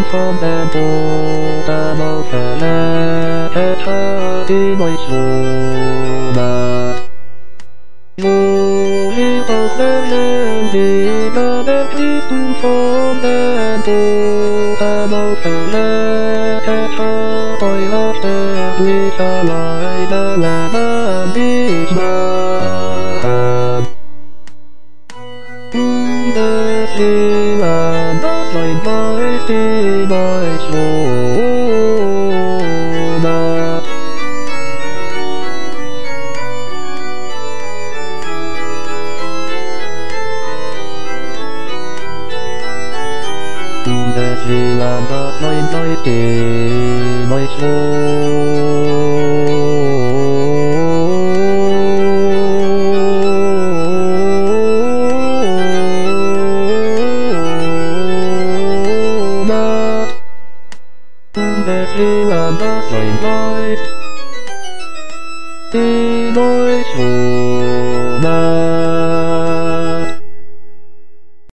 von der Bodenofele die Neuschona. Wo wir auch lernen, wieder der Frieden von der Bodenofele euer sterblicher Leide lernen dich nahen. Bundesliga, das ein weiß die Neuschona. Bundesliga, das ein weiß die Neuschona. Bundesliga, das ein weiß die Neuschona.